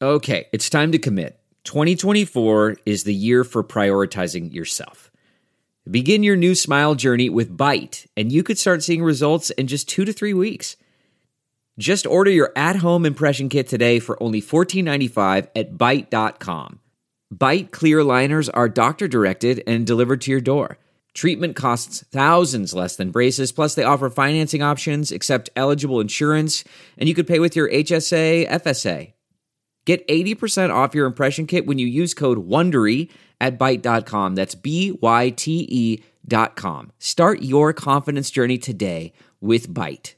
Okay, it's time to commit. 2024 is the year for prioritizing yourself. Begin your new smile journey with Byte, and you could start seeing results in just 2 to 3 weeks. Just order your at-home impression kit today for only $14.95 at Byte.com. Byte clear liners are doctor-directed and delivered to your door. Treatment costs thousands less than braces, plus they offer financing options, accept eligible insurance, and you could pay with your HSA, FSA. Get 80% off your impression kit when you use code WONDERY at Byte.com. That's BYTE.com. Start your confidence journey today with Byte.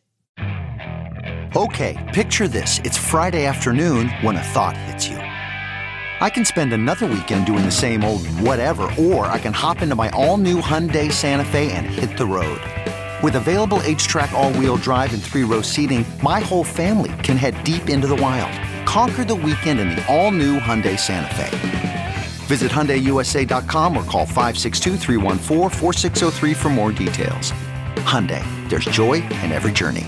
Okay, picture this. It's Friday afternoon when a thought hits you. I can spend another weekend doing the same old whatever, or I can hop into my all-new Hyundai Santa Fe and hit the road. With available H-Track all-wheel drive and 3-row seating, my whole family can head deep into the wild. Conquer the weekend in the all-new Hyundai Santa Fe. Visit HyundaiUSA.com or call 562-314-4603 for more details. Hyundai, there's joy in every journey.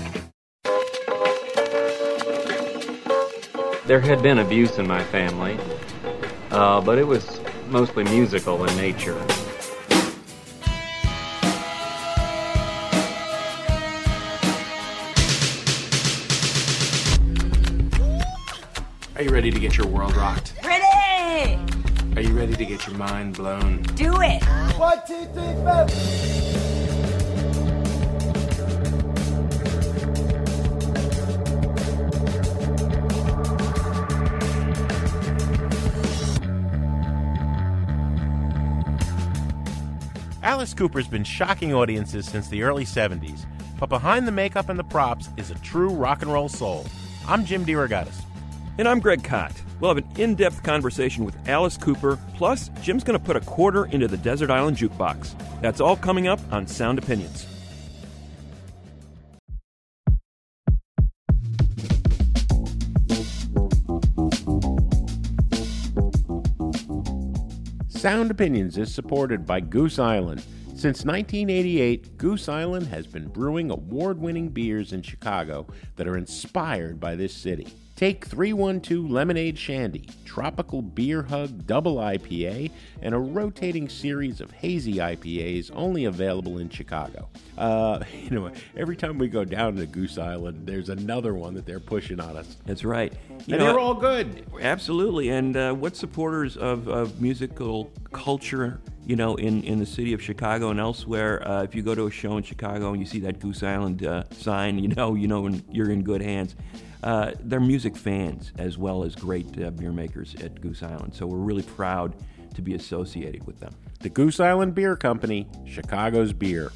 There had been abuse in my family, but it was mostly musical in nature. Are you ready to get your world rocked? Ready! Are you ready to get your mind blown? Do it! 1, 2, 3, 4. Alice Cooper's been shocking audiences since the early 70s, but behind the makeup and the props is a true rock and roll soul. I'm Jim DeRogatis. And I'm Greg Kot. We'll have an in-depth conversation with Alice Cooper, plus Jim's going to put a quarter into the Desert Island Jukebox. That's all coming up on Sound Opinions. Sound Opinions is supported by Goose Island. Since 1988, Goose Island has been brewing award-winning beers in Chicago that are inspired by this city. Take 312 Lemonade Shandy, Tropical Beer Hug Double IPA, and a rotating series of hazy IPAs only available in Chicago. Every time we go down to Goose Island, there's another one that they're pushing on us. That's right. They're all good. Absolutely. And what supporters of musical culture, in the city of Chicago and elsewhere, if you go to a show in Chicago and you see that Goose Island sign, you're in good hands. They're music fans as well as great beer makers at Goose Island. So we're really proud to be associated with them. The Goose Island Beer Company, Chicago's beer.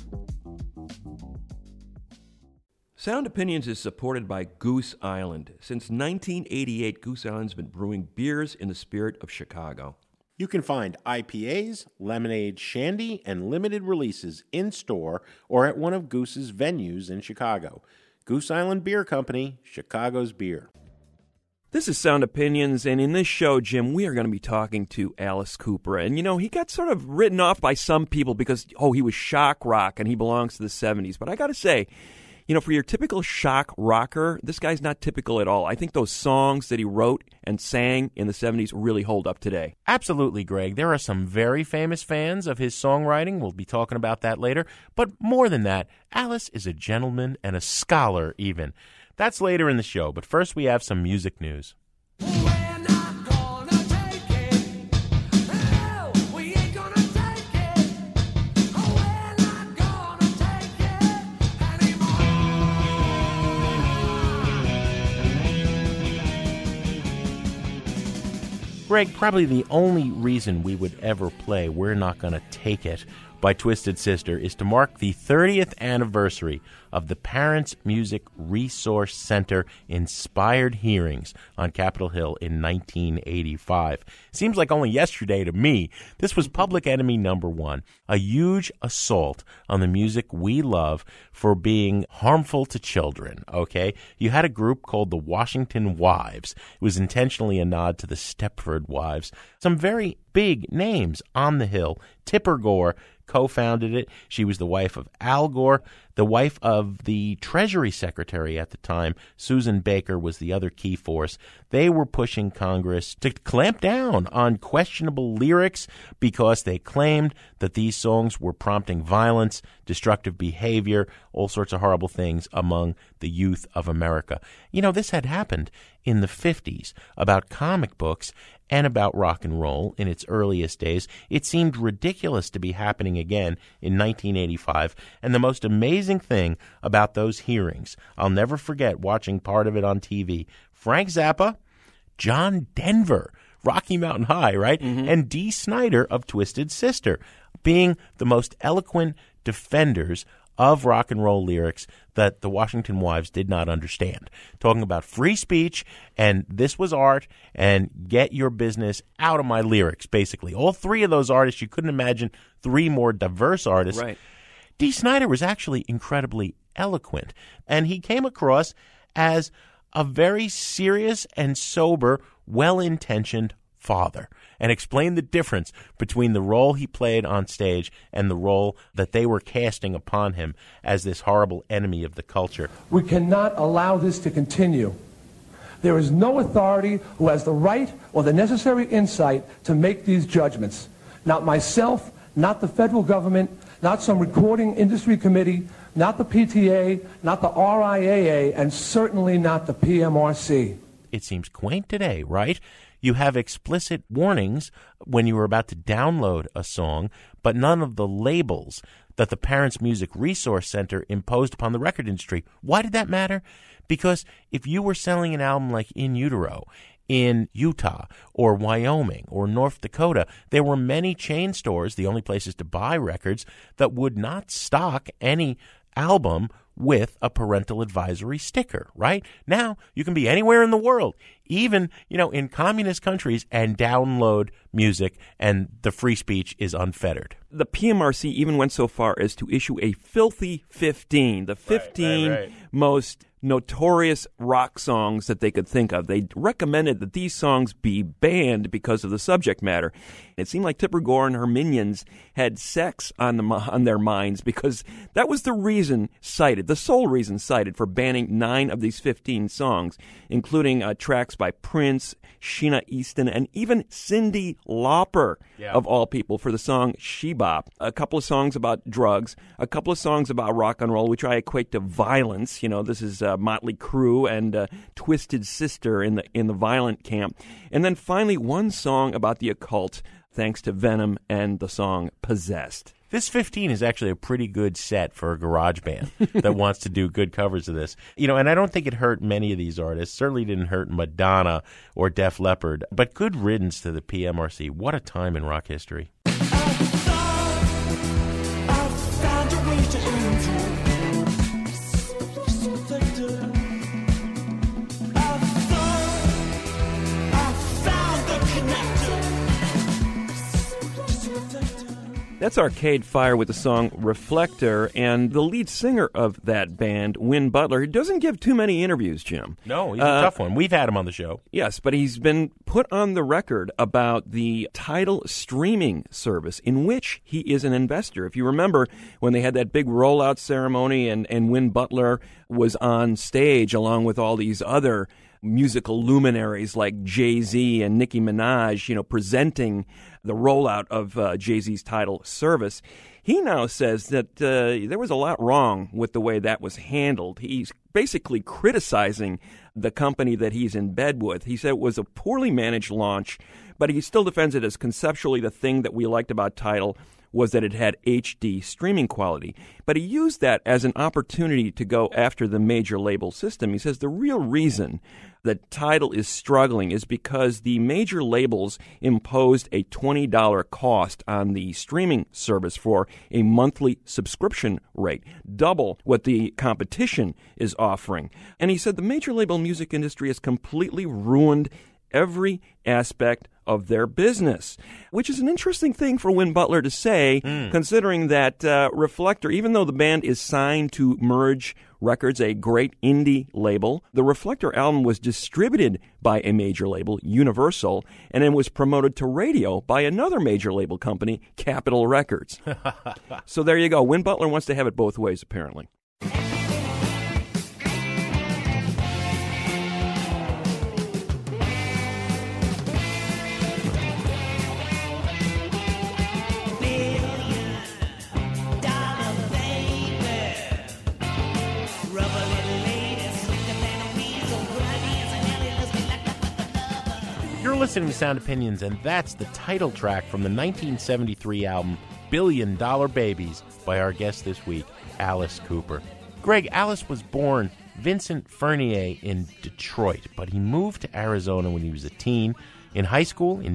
Sound Opinions is supported by Goose Island. Since 1988, Goose Island's been brewing beers in the spirit of Chicago. You can find IPAs, lemonade, shandy, and limited releases in-store or at one of Goose's venues in Chicago. Goose Island Beer Company, Chicago's beer. This is Sound Opinions, and in this show, Jim, we are going to be talking to Alice Cooper. And, he got sort of written off by some people because, he was shock rock and he belongs to the 70s. But I got to say, for your typical shock rocker, this guy's not typical at all. I think those songs that he wrote and sang in the 70s really hold up today. Absolutely, Greg. There are some very famous fans of his songwriting. We'll be talking about that later. But more than that, Alice is a gentleman and a scholar even. That's later in the show, but first we have some music news. Greg, probably the only reason we would ever play We're Not Gonna Take It by Twisted Sister is to mark the 30th anniversary of the Parents Music Resource Center Inspired Hearings on Capitol Hill in 1985. Seems like only yesterday to me. This was Public Enemy #1, a huge assault on the music we love for being harmful to children, okay? You had a group called the Washington Wives. It was intentionally a nod to the Stepford Wives. Some very big names on the Hill. Tipper Gore co-founded it. She was the wife of Al Gore, the wife of of the Treasury Secretary at the time. Susan Baker was the other key force. They were pushing Congress to clamp down on questionable lyrics because they claimed that these songs were prompting violence, destructive behavior, all sorts of horrible things among the youth of America. You know, this had happened in the 50s about comic books and about rock and roll in its earliest days. It seemed ridiculous to be happening again in 1985. And the most amazing thing about those hearings, I'll never forget watching part of it on TV, Frank Zappa, John Denver, Rocky Mountain High, right? And Dee Snider of Twisted Sister being the most eloquent defenders of rock and roll lyrics that the Washington Wives did not understand. Talking about free speech, and this was art, and get your business out of my lyrics, basically. All three of those artists, you couldn't imagine three more diverse artists. Right. Dee Snider was actually incredibly eloquent, and he came across as a very serious and sober, well-intentioned father, and explained the difference between the role he played on stage and the role that they were casting upon him as this horrible enemy of the culture. We cannot allow this to continue. There is no authority who has the right or the necessary insight to make these judgments. Not myself, not the federal government, not some recording industry committee, not the PTA, not the RIAA, and certainly not the PMRC. It seems quaint today, right? You have explicit warnings when you are about to download a song, but none of the labels that the Parents Music Resource Center imposed upon the record industry. Why did that matter? Because if you were selling an album like In Utero in Utah or Wyoming or North Dakota, there were many chain stores, the only places to buy records, that would not stock any album with a parental advisory sticker, right? Now, you can be anywhere in the world, even, in communist countries, and download music, and the free speech is unfettered. The PMRC even went so far as to issue a filthy 15, the 15 most notorious rock songs that they could think of. They recommended that these songs be banned because of the subject matter. It seemed like Tipper Gore and her minions had sex on their minds, because that was the reason cited, the sole reason cited for banning 9 of these 15 songs, including tracks by Prince, Sheena Easton, and even Cyndi Lauper, of all people, for the song She Bop. A couple of songs about drugs, a couple of songs about rock and roll, which I equate to violence. This is Motley Crue and Twisted Sister in the violent camp. And then finally one song about the occult, thanks to Venom and the song Possessed. This 15 is actually a pretty good set for a garage band that wants to do good covers of this. And I don't think it hurt many of these artists. Certainly didn't hurt Madonna or Def Leppard. But good riddance to the PMRC. What a time in rock history. That's Arcade Fire with the song Reflector, and the lead singer of that band, Win Butler, doesn't give too many interviews, Jim. No, he's a tough one. We've had him on the show. Yes, but he's been put on the record about the Tidal streaming service in which he is an investor. If you remember when they had that big rollout ceremony and Win Butler was on stage along with all these other musical luminaries like Jay-Z and Nicki Minaj, presenting the rollout of Jay-Z's Tidal service. He now says that there was a lot wrong with the way that was handled. He's basically criticizing the company that he's in bed with. He said it was a poorly managed launch, but he still defends it as conceptually the thing that we liked about Tidal was that it had HD streaming quality. But he used that as an opportunity to go after the major label system. He says the real reason that Tidal is struggling is because the major labels imposed a $20 cost on the streaming service for a monthly subscription rate, double what the competition is offering. And he said the major label music industry has completely ruined every aspect of their business, which is an interesting thing for Win Butler to say, considering that Reflector, even though the band is signed to Merge Records, a great indie label, the Reflector album was distributed by a major label, Universal, and then was promoted to radio by another major label company, Capitol Records. So there you go. Win Butler wants to have it both ways, apparently. You're listening to Sound Opinions, and that's the title track from the 1973 album Billion Dollar Babies by our guest this week, Alice Cooper. Greg, Alice was born Vincent Fernier in Detroit, but he moved to Arizona when he was a teen. In high school, in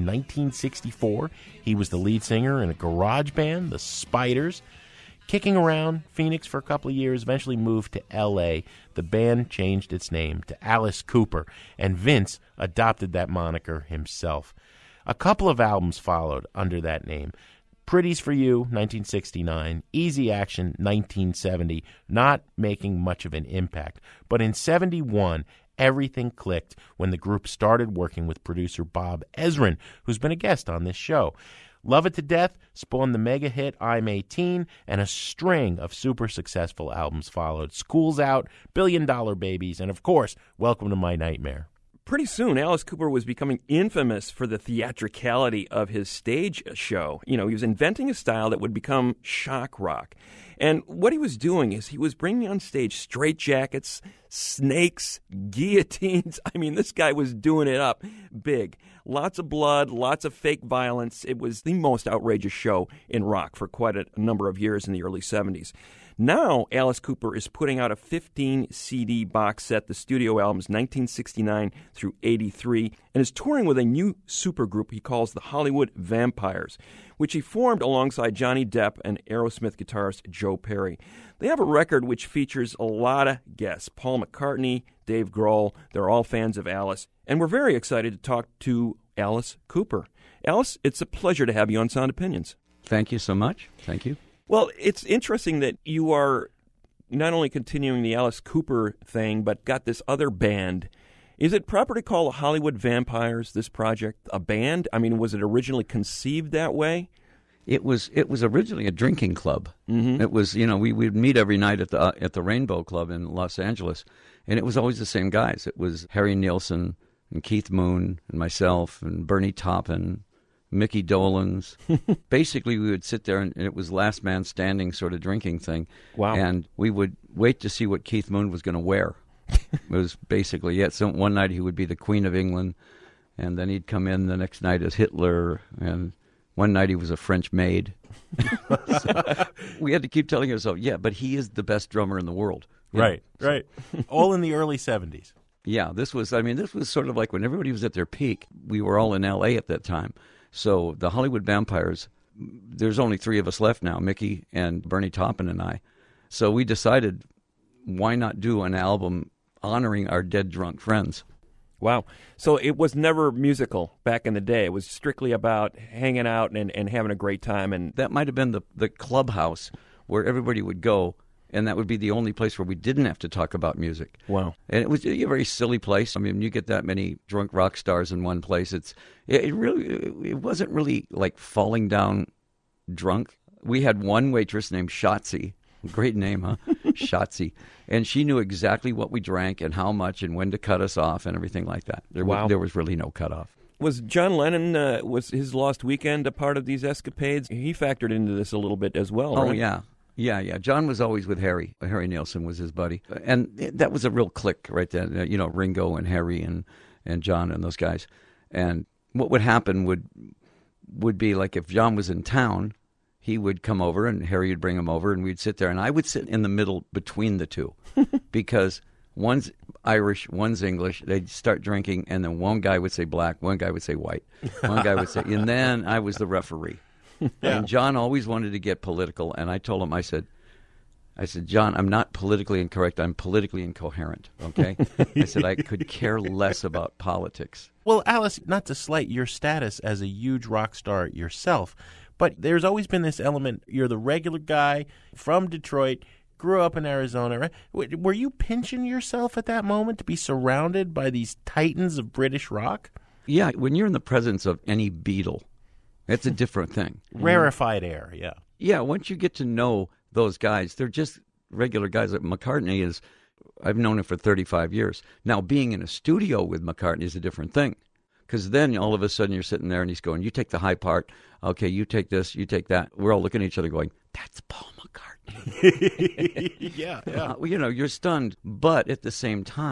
1964, he was the lead singer in a garage band, the Spiders. Kicking around Phoenix for a couple of years, eventually moved to L.A. The band changed its name to Alice Cooper, and Vince adopted that moniker himself. A couple of albums followed under that name. Pretty's for You, 1969, Easy Action, 1970, not making much of an impact. But in 71, everything clicked when the group started working with producer Bob Ezrin, who's been a guest on this show. Love It to Death spawned the mega hit I'm 18, and a string of super successful albums followed. School's Out, Billion Dollar Babies, and of course, Welcome to My Nightmare. Pretty soon, Alice Cooper was becoming infamous for the theatricality of his stage show. You know, he was inventing a style that would become shock rock. And what he was doing is he was bringing on stage straitjackets, snakes, guillotines. I mean, this guy was doing it up big. Lots of blood, lots of fake violence. It was the most outrageous show in rock for quite a number of years in the early 70s. Now, Alice Cooper is putting out a 15-CD box set, the studio albums 1969 through 83, and is touring with a new supergroup he calls the Hollywood Vampires, which he formed alongside Johnny Depp and Aerosmith guitarist Joe Perry. They have a record which features a lot of guests: Paul McCartney, Dave Grohl. They're all fans of Alice, and we're very excited to talk to Alice Cooper. Alice, it's a pleasure to have you on Sound Opinions. Thank you so much. Thank you. Well, it's interesting that you are not only continuing the Alice Cooper thing, but got this other band. Is it proper to call Hollywood Vampires, this project, a band? I mean, was it originally conceived that way? It was originally a drinking club. Mm-hmm. It was, we would meet every night at the Rainbow Club in Los Angeles, and it was always the same guys. It was Harry Nilsson and Keith Moon and myself and Bernie Taupin, Mickey Dolenz. Basically, we would sit there, and it was last man standing sort of drinking thing. Wow. And we would wait to see what Keith Moon was going to wear. It was basically it. So one night he would be the Queen of England, and then he'd come in the next night as Hitler, and one night he was a French maid. So we had to keep telling ourselves, yeah, but he is the best drummer in the world. Right. All in the early 70s. Yeah, this was sort of like when everybody was at their peak. We were all in L.A. at that time. So the Hollywood Vampires, there's only three of us left now, Mickey and Bernie Taupin and I. So we decided, why not do an album honoring our dead drunk friends? Wow. So it was never musical back in the day. It was strictly about hanging out and having a great time. And that might have been the clubhouse where everybody would go, and that would be the only place where we didn't have to talk about music. Wow. And it was a very silly place. I mean, you get that many drunk rock stars in one place. It wasn't really like falling down drunk. We had one waitress named Shotzi. Great name, huh? Shotzi. And she knew exactly what we drank and how much and when to cut us off and everything like that. There was really no cutoff. Was John Lennon, was his Lost Weekend a part of these escapades? He factored into this a little bit as well, right? Oh, yeah. Yeah. John was always with Harry. Harry Nilsson was his buddy. And that was a real clique right then, Ringo and Harry and John and those guys. And what would happen would be like if John was in town, he would come over and Harry would bring him over and we'd sit there. And I would sit in the middle between the two because one's Irish, one's English. They'd start drinking and then one guy would say black, one guy would say white, one guy would say, and then I was the referee. Yeah. And John always wanted to get political. And I told him, I said, John, I'm not politically incorrect. I'm politically incoherent, okay? I said, I could care less about politics. Well, Alice, not to slight your status as a huge rock star yourself, but there's always been this element. You're the regular guy from Detroit, grew up in Arizona, right? Were you pinching yourself at that moment to be surrounded by these titans of British rock? Yeah, when you're in the presence of any Beatle, it's a different thing. Rarefied air, yeah. Yeah, once you get to know those guys, they're just regular guys. Like McCartney I've known him for 35 years. Now, being in a studio with McCartney is a different thing. Because then all of a sudden you're sitting there and he's going, you take the high part. Okay, you take this, you take that. We're all looking at each other going, that's Paul McCartney. Yeah. You're stunned. But at the same time,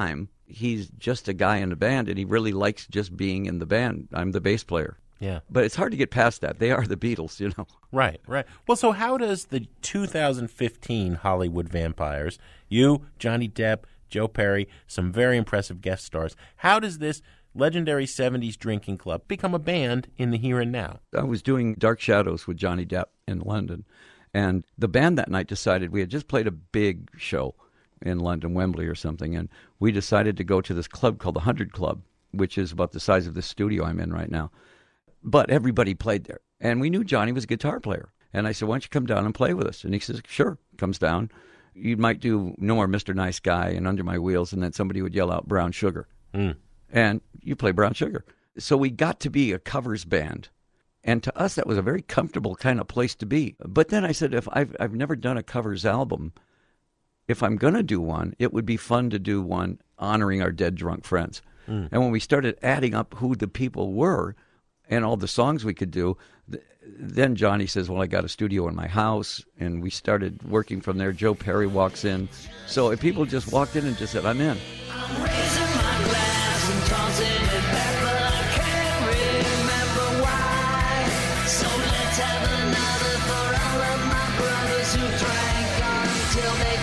he's just a guy in the band, and he really likes just being in the band. I'm the bass player. Yeah. But it's hard to get past that. They are the Beatles, you know. Right. Well, so how does the 2015 Hollywood Vampires, you, Johnny Depp, Joe Perry, some very impressive guest stars, how does this legendary 70s drinking club become a band in the here and now? I was doing Dark Shadows with Johnny Depp in London, and the band that night decided, we had just played a big show in London, Wembley or something, and we decided to go to this club called the 100 Club, which is about the size of this studio I'm in right now. But everybody played there, and we knew Johnny was a guitar player. And I said, why don't you come down and play with us? And he says, sure. Comes down. You might do No More Mr. Nice Guy and Under My Wheels, and then somebody would yell out Brown Sugar. And you play Brown Sugar. So we got to be a covers band. And to us, that was a very comfortable kind of place to be. But then I said, if I've never done a covers album, if I'm going to do one, it would be fun to do one honoring our dead drunk friends. And when we started adding up who the people were and all the songs we could do, then Johnny says, well, I got a studio in my house, and we started working from there. Joe Perry walks in. So if people just walked in and just said, I'm in. I'm raising my glass and tossing it back, but I can't remember why. So let's have another for all of my brothers who drank until they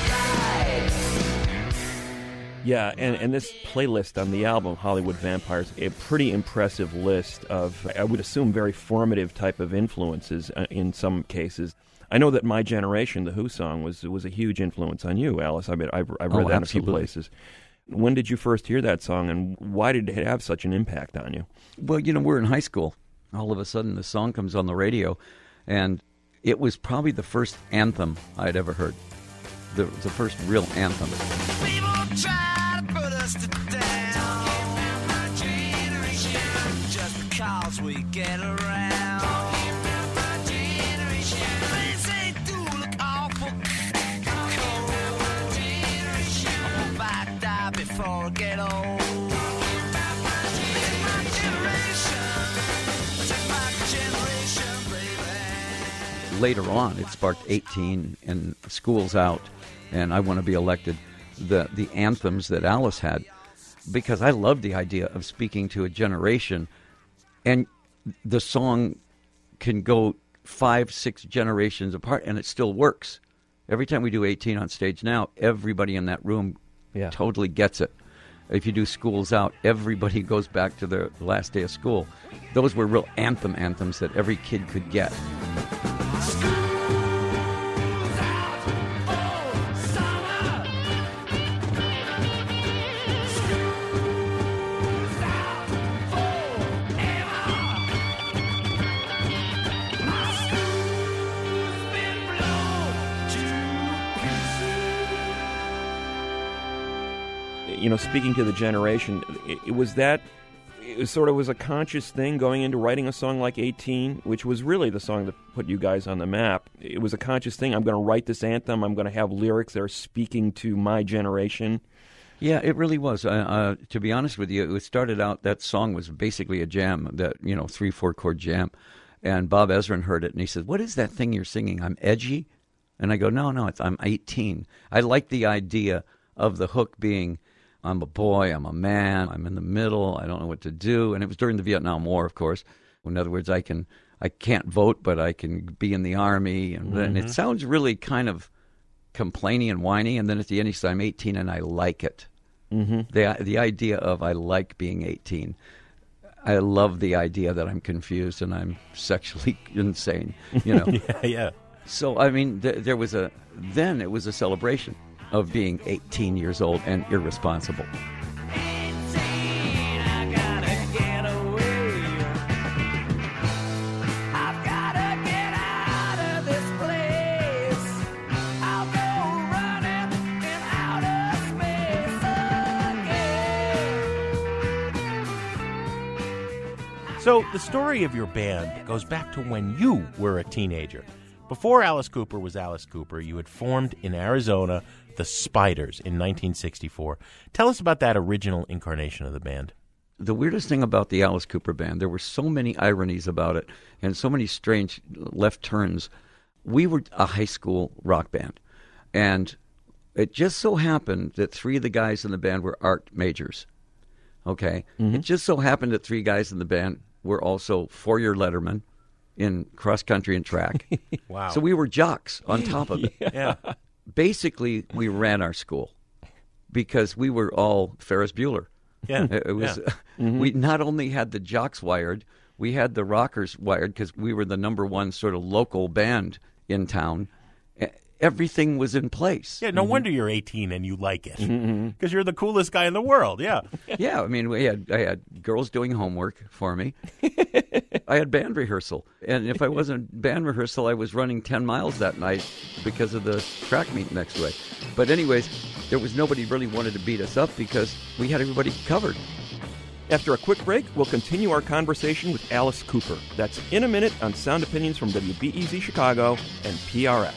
died. Yeah, and this playlist on the album, Hollywood Vampires, a pretty impressive list of, I would assume, very formative type of influences in some cases. I know that My Generation, the Who song, was a huge influence on you, Alice. I mean, I've read that in a few places. When did you first hear that song, and why did it have such an impact on you? Well, you know, we're in high school. All of a sudden, the song comes on the radio, and it was probably the first anthem I'd ever heard, the first real anthem. People try to put us to down. My generation, just because we get around. My generation, things they do look awful. My generation, I hope I die before I get old. Later on, it sparked 18 and School's Out, and I Want to Be Elected, the anthems that Alice had, because I love the idea of speaking to a generation, and the song can go 5-6 generations apart, and it still works. Every time we do 18 on stage now, everybody in that room totally gets it. If you do School's Out, everybody goes back to their last day of school. Those were real anthems that every kid could get. You know, speaking to the generation, it was a conscious thing going into writing a song like 18, which was really the song that put you guys on the map. It was a conscious thing. I'm going to write this anthem. I'm going to have lyrics that are speaking to my generation. Yeah, it really was. To be honest with you, it started out, that song was basically a jam, that, 3-4 chord jam. And Bob Ezrin heard it, and he said, what is that thing you're singing? I'm edgy? And I go, no, I'm 18. I like the idea of the hook being, I'm a boy, I'm a man, I'm in the middle, I don't know what to do. And it was during the Vietnam War, of course. In other words, I can't vote, but I can be in the army. And it sounds really kind of complaining and whiny. And then at the end, he said, I'm 18 and I like it. The idea of I like being 18. I love the idea that I'm confused and I'm sexually insane, Yeah. So, I mean, it was a celebration of being 18 years old and irresponsible. So the story of your band goes back to when you were a teenager. Before Alice Cooper was Alice Cooper, you had formed in Arizona the Spiders in 1964. Tell us about that original incarnation of the band. The weirdest thing about the Alice Cooper band, there were so many ironies about it and so many strange left turns. We were a high school rock band, and It just so happened that 3 of the guys in the band were art majors. Okay? It just so happened that 3 guys in the band were also 4-year lettermen in cross-country and track. Wow. So we were jocks on top of it. Yeah. Basically, we ran our school because we were all Ferris Bueller. Yeah. It was. We not only had the jocks wired, we had the rockers wired because we were the number one sort of local band in town. Everything was in place. Yeah, no wonder you're 18 and you like it. Because you're the coolest guy in the world, yeah. Yeah, I mean, I had girls doing homework for me. I had band rehearsal. And if I wasn't band rehearsal, I was running 10 miles that night because of the track meet next way. But anyways, there was nobody really wanted to beat us up because we had everybody covered. After a quick break, we'll continue our conversation with Alice Cooper. That's in a minute on Sound Opinions from WBEZ Chicago and PRX.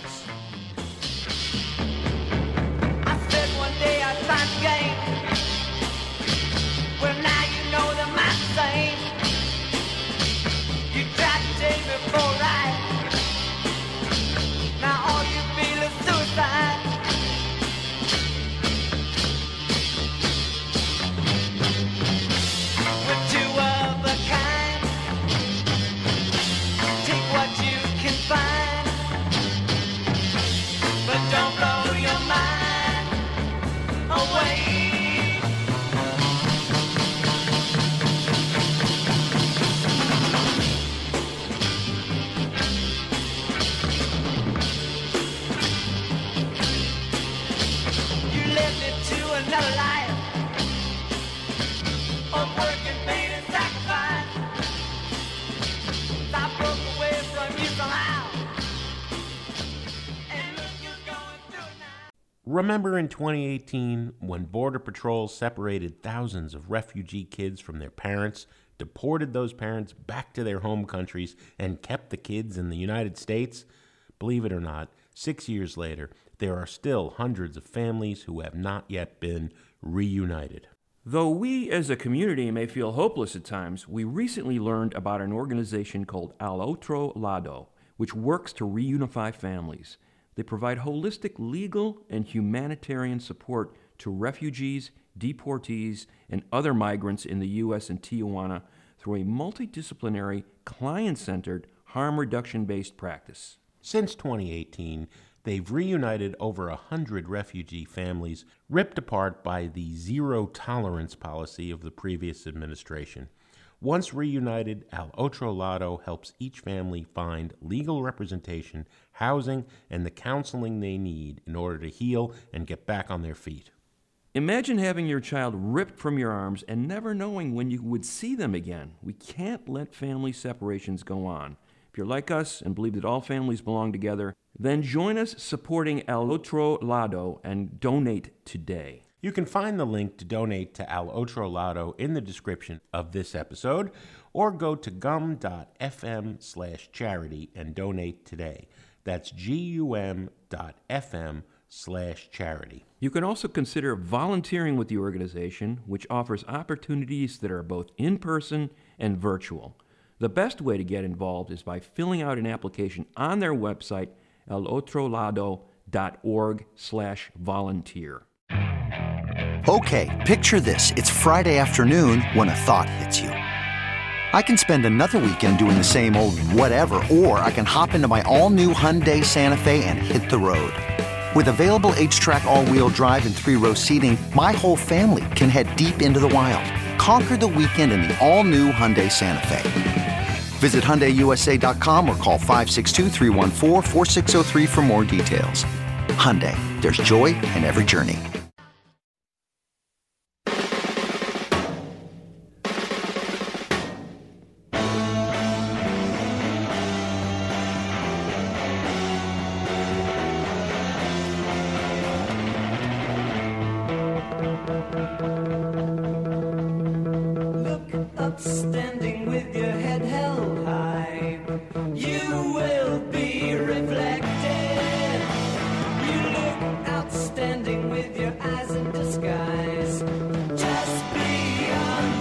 Remember in 2018 when Border Patrol separated thousands of refugee kids from their parents, deported those parents back to their home countries, and kept the kids in the United States? Believe it or not, 6 years later, there are still hundreds of families who have not yet been reunited. Though we as a community may feel hopeless at times, we recently learned about an organization called Al Otro Lado, which works to reunify families. They provide holistic legal and humanitarian support to refugees, deportees, and other migrants in the U.S. and Tijuana through a multidisciplinary, client-centered, harm reduction-based practice. Since 2018, they've reunited over 100 refugee families ripped apart by the zero-tolerance policy of the previous administration. Once reunited, Al Otro Lado helps each family find legal representation, housing, and the counseling they need in order to heal and get back on their feet. Imagine having your child ripped from your arms and never knowing when you would see them again. We can't let family separations go on. If you're like us and believe that all families belong together, then join us supporting Al Otro Lado and donate today. You can find the link to donate to Al Otro Lado in the description of this episode, or go to gum.fm/charity and donate today. That's gum.fm/charity. You can also consider volunteering with the organization, which offers opportunities that are both in-person and virtual. The best way to get involved is by filling out an application on their website, alotrolado.org/volunteer. Okay, picture this. It's Friday afternoon when a thought hits you. I can spend another weekend doing the same old whatever, or I can hop into my all-new Hyundai Santa Fe and hit the road. With available H-Track all-wheel drive and 3-row seating, my whole family can head deep into the wild. Conquer the weekend in the all-new Hyundai Santa Fe. Visit HyundaiUSA.com or call 562-314-4603 for more details. Hyundai, there's joy in every journey. Standing with your head held high, you will be reflected. You look outstanding with your eyes in disguise, just beyond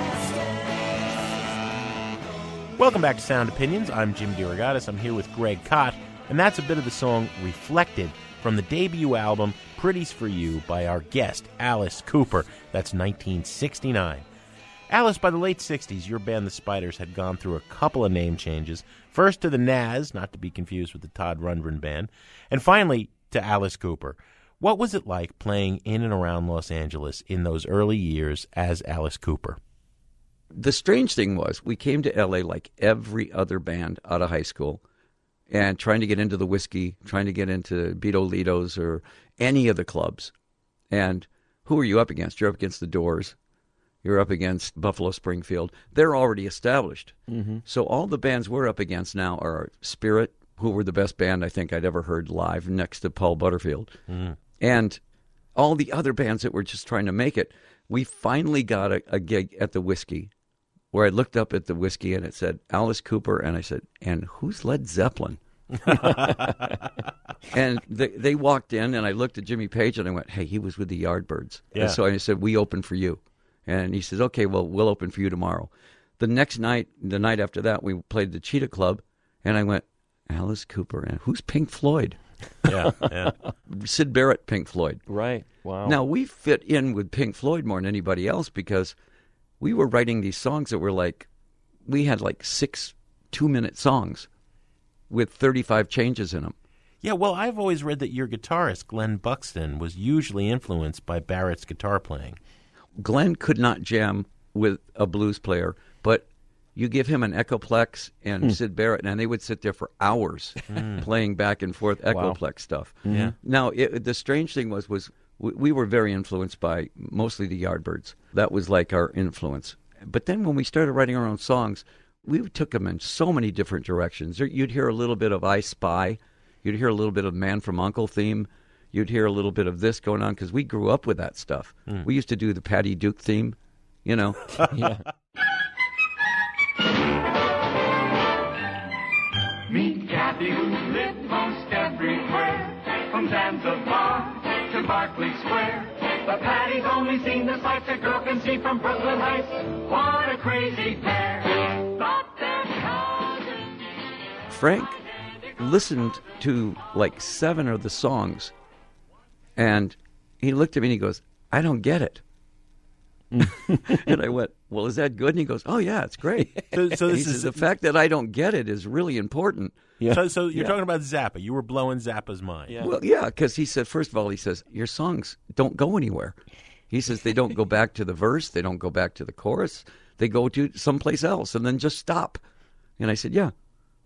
Damascus. Welcome back to Sound Opinions. I'm Jim DeRogatis. I'm here with Greg Kot, and that's a bit of the song Reflected from the debut album Pretty's for You by our guest, Alice Cooper. That's 1969. Alice, by the late 60s, your band, The Spiders, had gone through a couple of name changes. First to the Nazz, not to be confused with the Todd Rundgren Band, and finally to Alice Cooper. What was it like playing in and around Los Angeles in those early years as Alice Cooper? The strange thing was we came to L.A. like every other band out of high school and trying to get into the Whiskey, trying to get into Beto Litos or any of the clubs. And who are you up against? You're up against the Doors. You're up against Buffalo Springfield. They're already established. Mm-hmm. So all the bands we're up against now are Spirit, who were the best band I think I'd ever heard live next to Paul Butterfield. Mm. And all the other bands that were just trying to make it. We finally got a gig at the Whiskey where I looked up at the Whiskey and it said Alice Cooper, and I said, and who's Led Zeppelin? And they walked in, and I looked at Jimmy Page, and I went, hey, he was with the Yardbirds. Yeah. And so I said, we open for you. And he says, okay, well, we'll open for you tomorrow. The next night, the night after that, we played the Cheetah Club, and I went, Alice Cooper, and who's Pink Floyd? Yeah. Syd Barrett, Pink Floyd. Right, wow. Now, we fit in with Pink Floyd more than anybody else because we were writing these songs that were like, we had like 6 2-minute songs with 35 changes in them. Yeah, well, I've always read that your guitarist, Glenn Buxton, was usually influenced by Barrett's guitar playing. Glenn could not jam with a blues player, but you give him an Echoplex and Syd Barrett, and they would sit there for hours playing back and forth Echoplex stuff. Yeah. Now, the strange thing was we were very influenced by mostly the Yardbirds. That was like our influence. But then when we started writing our own songs, we took them in so many different directions. You'd hear a little bit of I Spy. You'd hear a little bit of Man from U.N.C.L.E. theme. You'd hear a little bit of this going on because we grew up with that stuff. We used to do the Patty Duke theme, you know. Yeah. Meet Kathy, who's lived most everywhere, from Zanzibar to Berkeley Square. But Patty's only seen the sights a girl can see from Brooklyn Heights. What a crazy pair. Thought their cousins. Frank listened to like 7 of the songs, and he looked at me and he goes, I don't get it. And I went, well, is that good? And he goes, oh, yeah, it's great. So he says, the fact that I don't get it is really important. Yeah. So you're talking about Zappa. You were blowing Zappa's mind. Yeah. Well, yeah, because he said, first of all, he says, your songs don't go anywhere. He says they don't go back to the verse. They don't go back to the chorus. They go to someplace else and then just stop. And I said, yeah.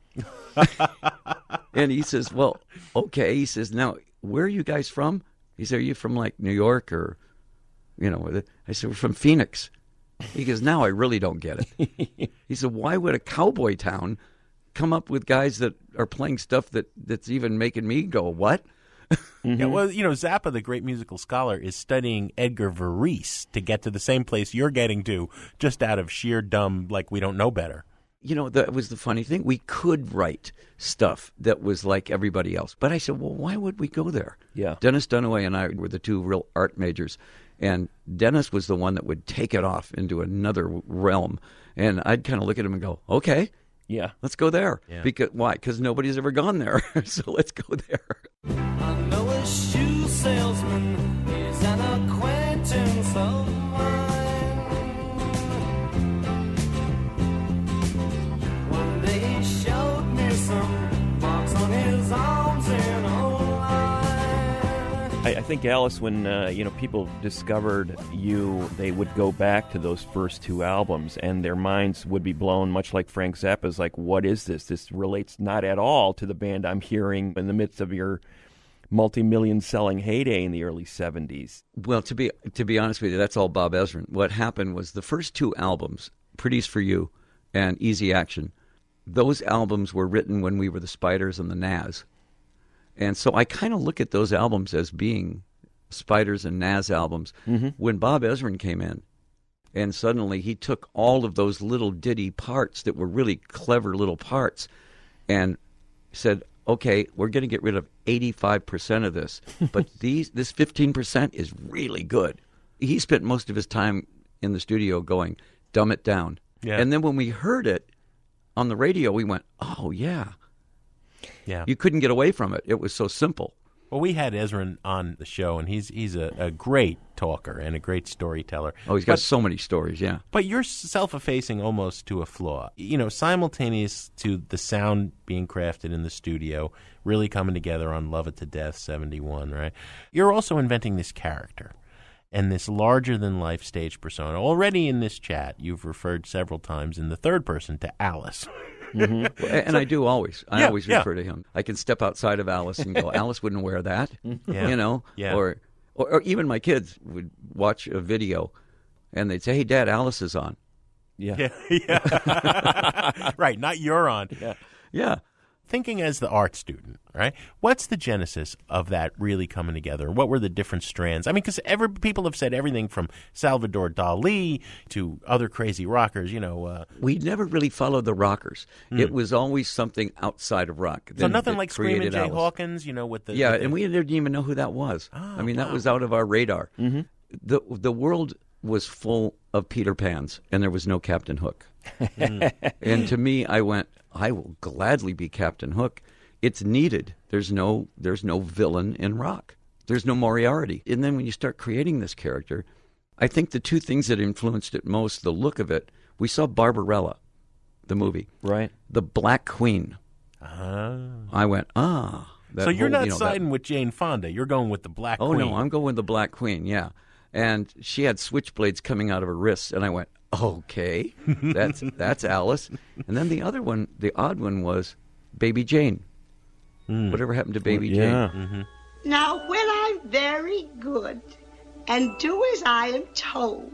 And he says, well, okay. He says, now, where are you guys from? He said, are you from like New York or, you know, I said, we're from Phoenix. He goes, now I really don't get it. He said, why would a cowboy town come up with guys that are playing stuff that's even making me go, what? Yeah, well, you know, Zappa, the great musical scholar, is studying Edgar Varese to get to the same place you're getting to, just out of sheer dumb, like we don't know better. You know, that was the funny thing. We could write stuff that was like everybody else. But I said, well, why would we go there? Yeah. Dennis Dunaway and I were the 2 real art majors. And Dennis was the one that would take it off into another realm. And I'd kind of look at him and go, okay, yeah, let's go there. Yeah. Because why? Because nobody's ever gone there. So let's go there. I know a shoe salesman is an acquaintance of mine. One day he showed me some marks on his arms in a line. I think, Alice, when people discovered you, they would go back to those first 2 albums, and their minds would be blown, much like Frank Zappa's, like, what is this? This relates not at all to the band I'm hearing in the midst of your multi-million selling heyday in the early 70s. Well, to be honest with you, that's all Bob Ezrin. What happened was the first 2 albums, Pretty's for You and Easy Action, those albums were written when we were the Spiders and the Nazz. And so I kind of look at those albums as being Spiders and Nazz albums. Mm-hmm. When Bob Ezrin came in, and suddenly he took all of those little ditty parts that were really clever little parts and said, okay, we're going to get rid of 85% of this, but this 15% is really good. He spent most of his time in the studio going, dumb it down. Yeah. And then when we heard it on the radio, we went, oh, yeah. Yeah. You couldn't get away from it. It was so simple. Well, we had Ezra on the show, and he's a great talker and a great storyteller. Oh, he's got so many stories, yeah. But you're self-effacing almost to a flaw. You know, simultaneous to the sound being crafted in the studio, really coming together on Love It to Death, 71, right? You're also inventing this character and this larger-than-life stage persona. Already in this chat, you've referred several times in the third person to Alice. Mm-hmm. And I do always. I always refer to him. I can step outside of Alice and go, Alice wouldn't wear that, you know? Yeah. Or even my kids would watch a video and they'd say, hey, Dad, Alice is on. Yeah. Right, not you're on. Yeah. Thinking as the art student, right? What's the genesis of that really coming together? What were the different strands? I mean, because people have said everything from Salvador Dali to other crazy rockers, you know. We never really followed the rockers. It was always something outside of rock. So nothing like Screamin' Jay Hawkins, you know, with the... Yeah, and we didn't even know who that was. Oh, I mean, that was out of our radar. Mm-hmm. The world was full of Peter Pans, and there was no Captain Hook. And to me, I went, I will gladly be Captain Hook. It's needed. There's no villain in rock. There's no Moriarty. And then when you start creating this character, I think the two things that influenced it most, the look of it, we saw Barbarella, the movie. Right. The Black Queen. I went, So you're not siding with Jane Fonda. You're going with the Black Queen. Oh, no, I'm going with the Black Queen, yeah. And she had switchblades coming out of her wrists, and I went, okay, that's Alice. And then the other one, the odd one, was Baby Jane. Whatever happened to Baby Jane? Mm-hmm. Now, when I'm very good and do as I am told,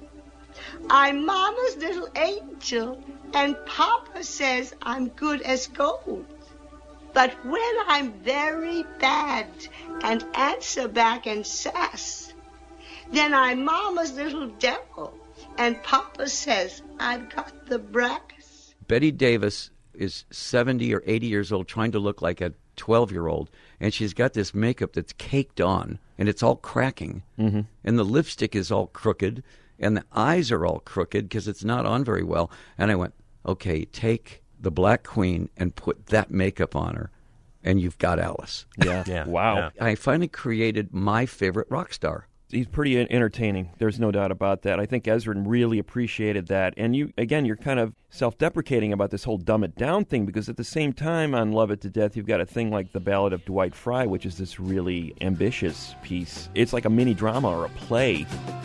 I'm Mama's little angel, and Papa says I'm good as gold. But when I'm very bad and answer back and sass, then I'm Mama's little devil, and Papa says I've got the brass. Betty Davis is 70 or 80 years old, trying to look like a 12-year-old, and she's got this makeup that's caked on, and it's all cracking, and the lipstick is all crooked, and the eyes are all crooked because it's not on very well. And I went, okay, take the Black Queen and put that makeup on her, and you've got Alice. Yeah. Wow. I finally created my favorite rock star. He's pretty entertaining. There's no doubt about that. I think Ezra really appreciated that. And you're kind of self-deprecating about this whole dumb it down thing, because at the same time on Love It to Death, you've got a thing like The Ballad of Dwight Fry, which is this really ambitious piece. It's like a mini drama or a play.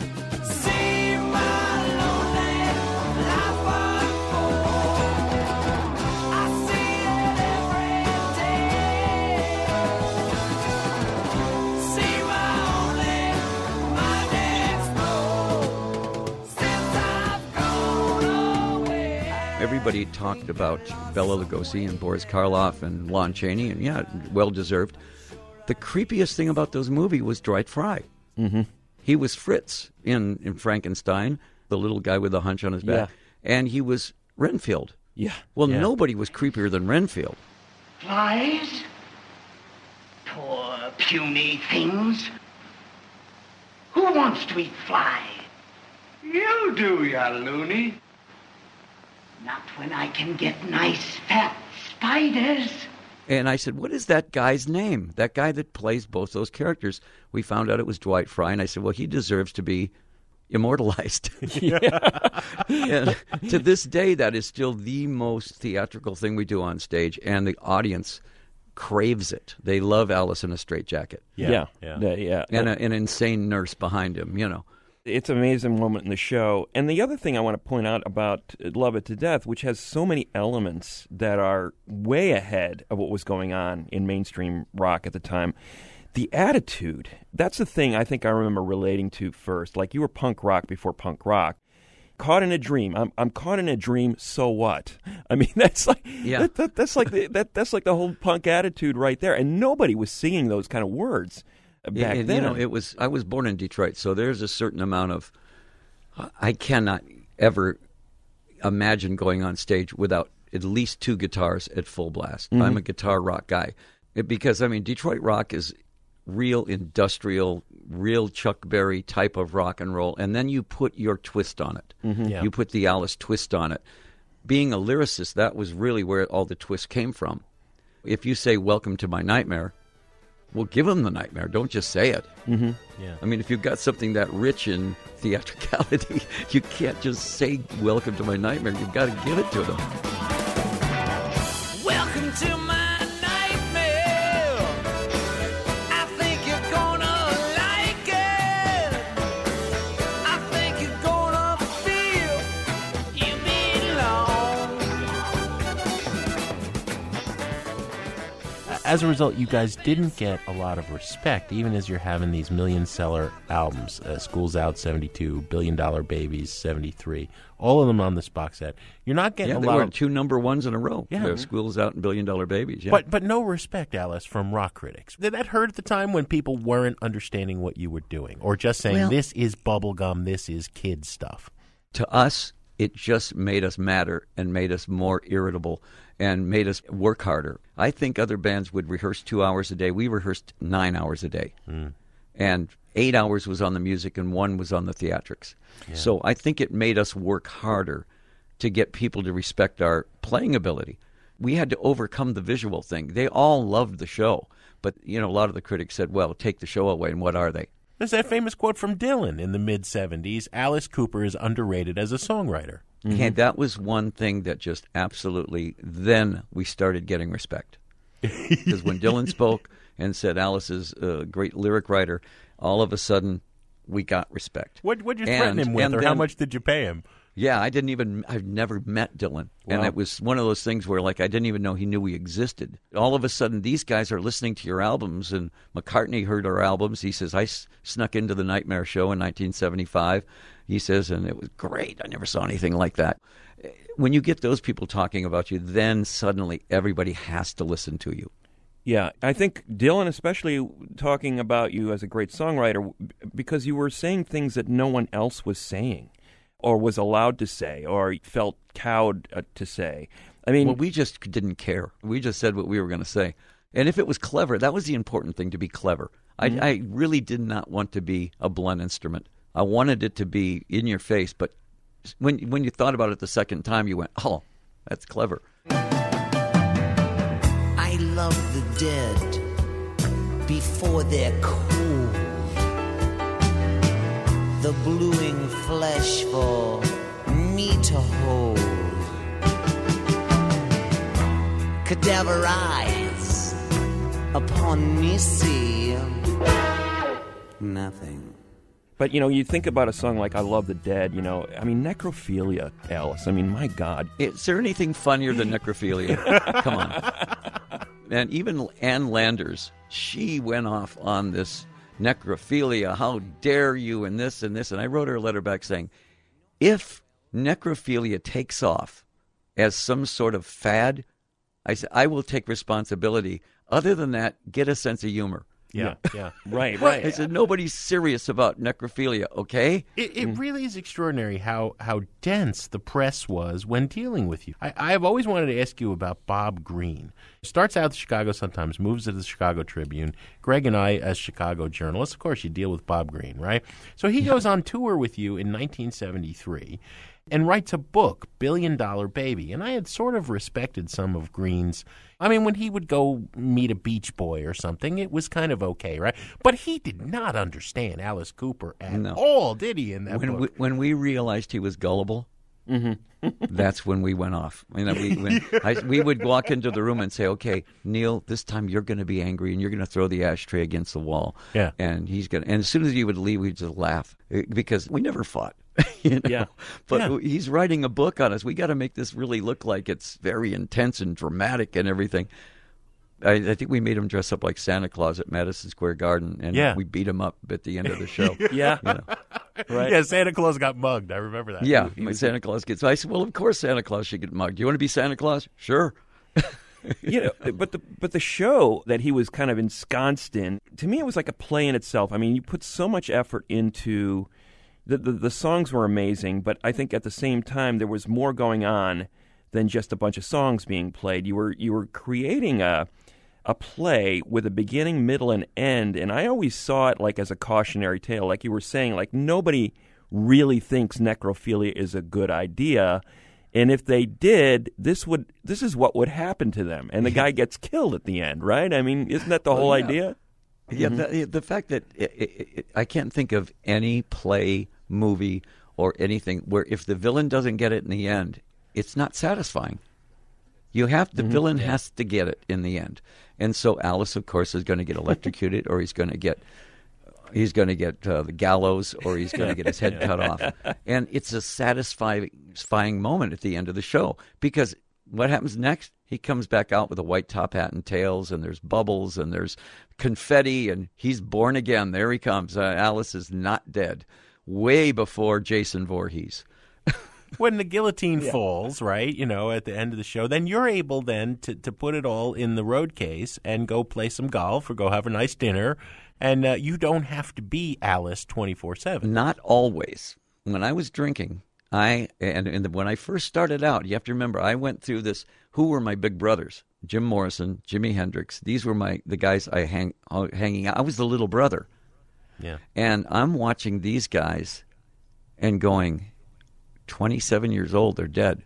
Everybody talked about Bela Lugosi and Boris Karloff and Lon Chaney, and yeah, well-deserved. The creepiest thing about those movies was Dwight Fry. Mm-hmm. He was Fritz in Frankenstein, the little guy with the hunch on his back, and he was Renfield. Yeah. Well, nobody was creepier than Renfield. Flies? Poor puny things. Who wants to eat flies? You do, ya loony. Not when I can get nice fat spiders. And I said, what is that guy's name? That guy that plays both those characters. We found out it was Dwight Fry, and I said, well, he deserves to be immortalized. And to this day, that is still the most theatrical thing we do on stage, and the audience craves it. They love Alice in a Straitjacket. Yeah. And an insane nurse behind him, you know. It's an amazing moment in the show. And the other thing I want to point out about Love It to Death, which has so many elements that are way ahead of what was going on in mainstream rock at the time, the attitude, that's the thing I think I remember relating to first. Like, you were punk rock before punk rock. Caught in a dream. I'm caught in a dream, so what? I mean, that's like that's like the whole punk attitude right there. And nobody was singing those kind of words back then. You know, I was born in Detroit, so there's a certain amount of, I cannot ever imagine going on stage without at least two guitars at full blast. Mm-hmm. I'm a guitar rock guy. Because, I mean, Detroit rock is real industrial, real Chuck Berry type of rock and roll, and then you put your twist on it. Mm-hmm. Yeah. You put the Alice twist on it. Being a lyricist, that was really where all the twist came from. If you say, "Welcome to My Nightmare," well, give them the nightmare. Don't just say it. Mm-hmm. Yeah. I mean, if you've got something that rich in theatricality, you can't just say, welcome to my nightmare. You've got to give it to them. Welcome to my nightmare. I think you're gonna like it. I think you're gonna feel you belong. As a result, you guys didn't get a lot of respect, even as you're having these million-seller albums. School's Out, 72, Billion Dollar Babies, 73. All of them on this box set. You're not getting a They lot were of... 2 number ones in a row. Yeah. School's Out and Billion Dollar Babies. Yeah. But no respect, Alice, from rock critics. Did that hurt at the time when people weren't understanding what you were doing? Or just saying, this is bubblegum, this is kid stuff? To us, it just made us madder and made us more irritable and made us work harder. I think other bands would rehearse 2 hours a day. We rehearsed 9 hours a day. And 8 hours was on the music and 1 was on the theatrics. Yeah. So I think it made us work harder to get people to respect our playing ability. We had to overcome the visual thing. They all loved the show. But, a lot of the critics said, well, take the show away. And what are they? There's that famous quote from Dylan in the mid-'70s, Alice Cooper is underrated as a songwriter. And that was one thing that just absolutely, then we started getting respect. Because when Dylan spoke and said Alice is a great lyric writer, all of a sudden we got respect. What'd you threaten him with, or how much did you pay him? Yeah, I've never met Dylan. Wow. And it was one of those things where, I didn't even know he knew we existed. All of a sudden, these guys are listening to your albums, and McCartney heard our albums. He says, I snuck into the Nightmare Show in 1975. He says, and it was great. I never saw anything like that. When you get those people talking about you, then suddenly everybody has to listen to you. Yeah, I think Dylan especially talking about you as a great songwriter because you were saying things that no one else was saying or was allowed to say or felt cowed to say. I mean, well, we just didn't care. We just said what we were going to say. And if it was clever, that was the important thing, to be clever. I really did not want to be a blunt instrument. I wanted it to be in your face, but when you thought about it the second time, you went, oh, that's clever. I love the dead before they're cool. The bluing flesh for me to hold. Cadaver eyes upon me see nothing. But, you think about a song like I Love the Dead, I mean, necrophilia, Alice. I mean, my God. Is there anything funnier than necrophilia? Come on. And even Ann Landers, she went off on this necrophilia. How dare you, and this and this. And I wrote her a letter back saying, if necrophilia takes off as some sort of fad, I said, I will take responsibility. Other than that, get a sense of humor. Yeah. Right. I said, nobody's serious about necrophilia, okay? It really is extraordinary how dense the press was when dealing with you. I've always wanted to ask you about Bob Greene. Starts out at the Chicago Sun-Times, moves to the Chicago Tribune. Greg and I, as Chicago journalists, of course, you deal with Bob Greene, right? So he goes on tour with you in 1973 and writes a book, Billion Dollar Baby. And I had sort of respected some of Greene's. I mean, when he would go meet a Beach Boy or something, it was kind of okay, right? But he did not understand Alice Cooper at all, did he, in that book? When we realized he was gullible, that's when we went off. We would walk into the room and say, okay, Neil, this time you're going to be angry and you're going to throw the ashtray against the wall. Yeah. And and as soon as he would leave, we'd just laugh because we never fought. Yeah. But he's writing a book on us. We got to make this really look like it's very intense and dramatic and everything. I think we made him dress up like Santa Claus at Madison Square Garden, and we beat him up at the end of the show. Yeah. Right. Yeah, Santa Claus got mugged. I remember that. Yeah, Santa Claus gets. So I said, well, of course Santa Claus should get mugged. Do you want to be Santa Claus? Sure. But the show that he was kind of ensconced in, to me, it was like a play in itself. I mean, you put so much effort into the songs were amazing, but I think at the same time there was more going on than just a bunch of songs being played. You were creating a play with a beginning, middle, and end, and I always saw it like as a cautionary tale, like you were saying, like nobody really thinks necrophilia is a good idea. And if they did, this is what would happen to them. And the guy gets killed at the end, right? I mean, isn't that the whole idea? Yeah, the fact that I can't think of any play, movie, or anything where if the villain doesn't get it in the end, it's not satisfying. The villain has to get it in the end. And so Alice, of course, is going to get electrocuted, or he's going to get the gallows, or he's going to get his head cut off. And it's a satisfying moment at the end of the show, because what happens next? He comes back out with a white top hat and tails, and there's bubbles, and there's confetti, and he's born again. There he comes. Alice is not dead. Way before Jason Voorhees. When the guillotine falls, right, at the end of the show, then you're able then to put it all in the road case and go play some golf or go have a nice dinner, and you don't have to be Alice 24/7. Not always. When I was drinking, and when I first started out, you have to remember, I went through this. Who were my big brothers? Jim Morrison, Jimi Hendrix. These were the guys I hanging out. I was the little brother. Yeah. And I'm watching these guys and going, 27 years old, they're dead.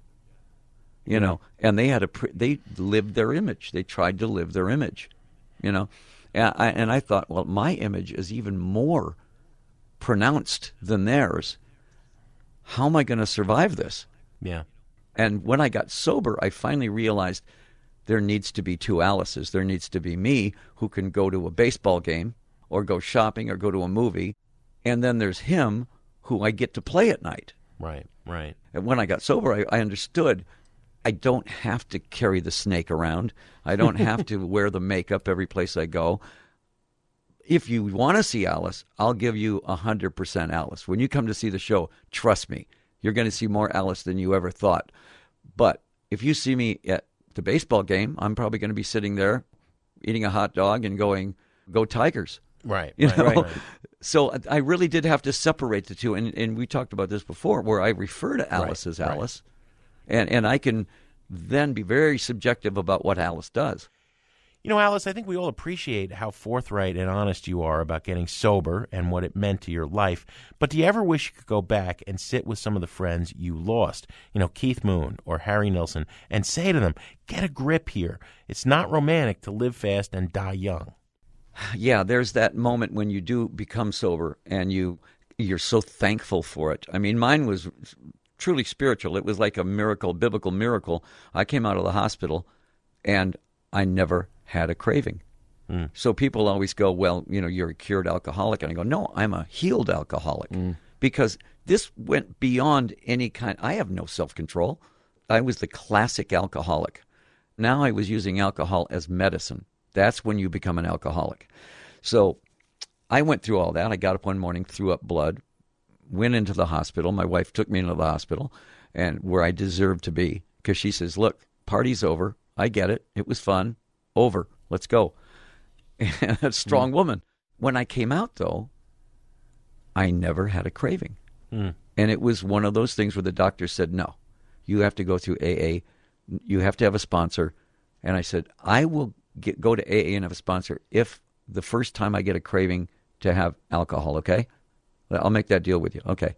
And they lived their image. They tried to live their image, And I thought, well, my image is even more pronounced than theirs. How am I going to survive this? Yeah. And when I got sober, I finally realized there needs to be two Alices. There needs to be me, who can go to a baseball game or go shopping or go to a movie. And then there's him, who I get to play at night. Right. And when I got sober, I understood I don't have to carry the snake around. I don't have to wear the makeup every place I go. If you want to see Alice, I'll give you 100% Alice. When you come to see the show, trust me, you're going to see more Alice than you ever thought. But if you see me at the baseball game, I'm probably going to be sitting there eating a hot dog and going, "Go Tigers." Right. Right. So I really did have to separate the two. And we talked about this before, where I refer to Alice as Alice. Right. And I can then be very subjective about what Alice does. Alice, I think we all appreciate how forthright and honest you are about getting sober and what it meant to your life. But do you ever wish you could go back and sit with some of the friends you lost, Keith Moon or Harry Nilsson, and say to them, get a grip here. It's not romantic to live fast and die young. Yeah, there's that moment when you do become sober and you're so thankful for it. I mean, mine was truly spiritual. It was like a miracle, biblical miracle. I came out of the hospital and I never had a craving. So people always go, well, you're a cured alcoholic. And I go, no, I'm a healed alcoholic. Because this went beyond any kind. I have no self-control. I was the classic alcoholic. Now I was using alcohol as medicine. That's when you become an alcoholic. So I went through all that. I got up one morning, threw up blood, went into the hospital. My wife took me into the hospital, and where I deserved to be, because she says, look, party's over. I get it. It was fun. Over. Let's go. And a strong woman. When I came out, though, I never had a craving. And it was one of those things where the doctor said, no, you have to go through AA. You have to have a sponsor. And I said, I will go to AA and have a sponsor if the first time I get a craving to have alcohol, okay? I'll make that deal with you. Okay.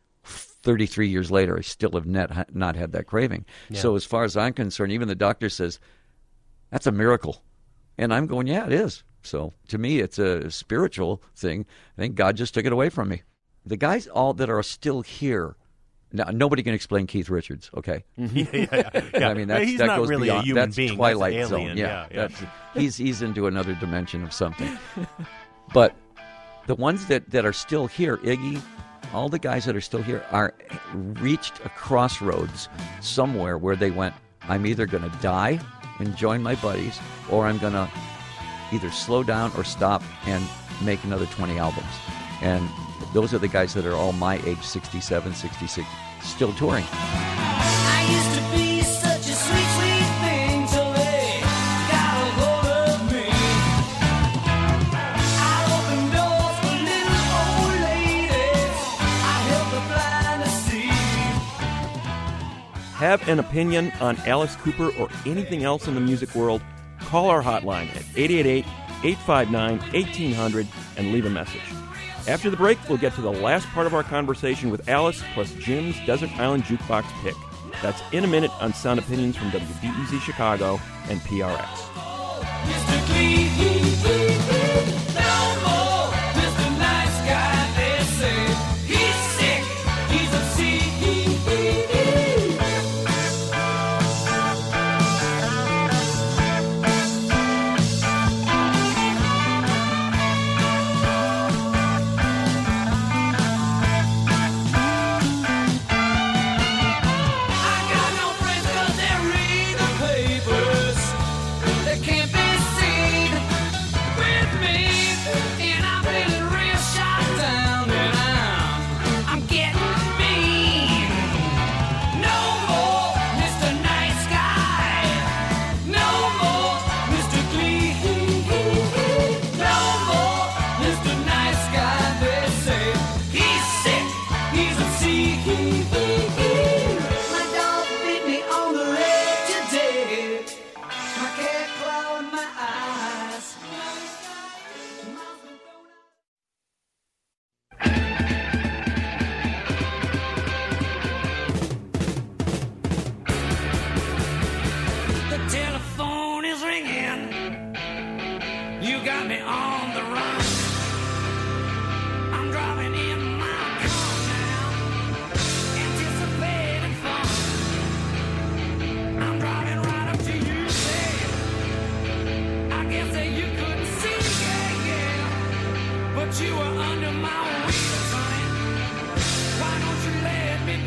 33 years later, I still have not had that craving. Yeah. So as far as I'm concerned, even the doctor says, that's a miracle. And I'm going, yeah, it is. So to me, it's a spiritual thing. I think God just took it away from me. The guys all that are still here, now, nobody can explain Keith Richards, okay? Yeah. I mean, he's that not goes really beyond, a human that's being. Twilight that's Zone. Yeah. He's into another dimension of something. But the ones that are still here, Iggy, all the guys that are still here are reached a crossroads somewhere where they went, I'm either going to die and join my buddies, or I'm going to either slow down or stop and make another 20 albums. And those are the guys that are all my age, 67, 66, still touring. I used to be such a sweet, sweet thing till they got a hold of me. I opened doors for little old ladies. I helped the blind to see. Have an opinion on Alice Cooper or anything else in the music world? Call our hotline at 888-859-1800 and leave a message. After the break, we'll get to the last part of our conversation with Alice plus Jim's Desert Island Jukebox pick. That's in a minute on Sound Opinions from WBEZ Chicago and PRX. Mr. Clean, You got me on the run. I'm driving in my car now, anticipating fun. I'm driving right up to you, babe. I guess that you couldn't see, yeah, but you were under my wheels, honey. Why don't you let me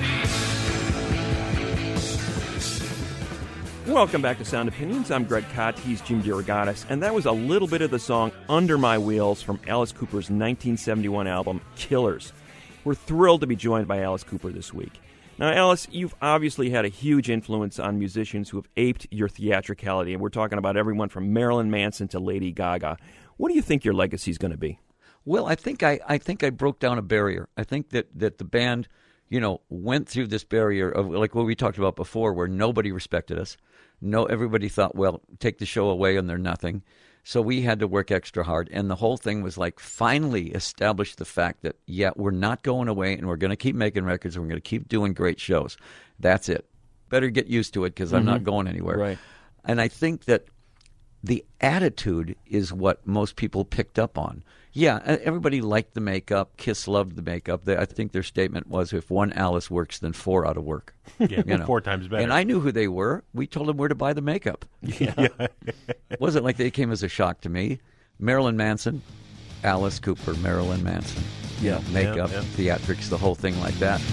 be? Welcome back to Sound Opinions. I'm Greg Kot. He's Jim DeRogatis. And that was a little bit of the song Under My Wheels from Alice Cooper's 1971 album, Killers. We're thrilled to be joined by Alice Cooper this week. Now, Alice, you've obviously had a huge influence on musicians who have aped your theatricality, and we're talking about everyone from Marilyn Manson to Lady Gaga. What do you think your legacy is going to be? Well, I think I broke down a barrier. I think that the band, went through this barrier of, like what we talked about before, where nobody respected us. Everybody thought, well, take the show away and they're nothing. So we had to work extra hard. And the whole thing was like finally establish the fact that, yeah, we're not going away and we're going to keep making records and we're going to keep doing great shows. That's it. Better get used to it because I'm not going anywhere. Right. And I think that the attitude is what most people picked up on. Yeah, everybody liked the makeup. Kiss loved the makeup. I think their statement was, if one Alice works, then 4 ought to work. Yeah, 4 times better. And I knew who they were. We told them where to buy the makeup. Yeah. It wasn't like they came as a shock to me. Marilyn Manson, Alice Cooper, Marilyn Manson. Yeah. Makeup, theatrics, the whole thing like that.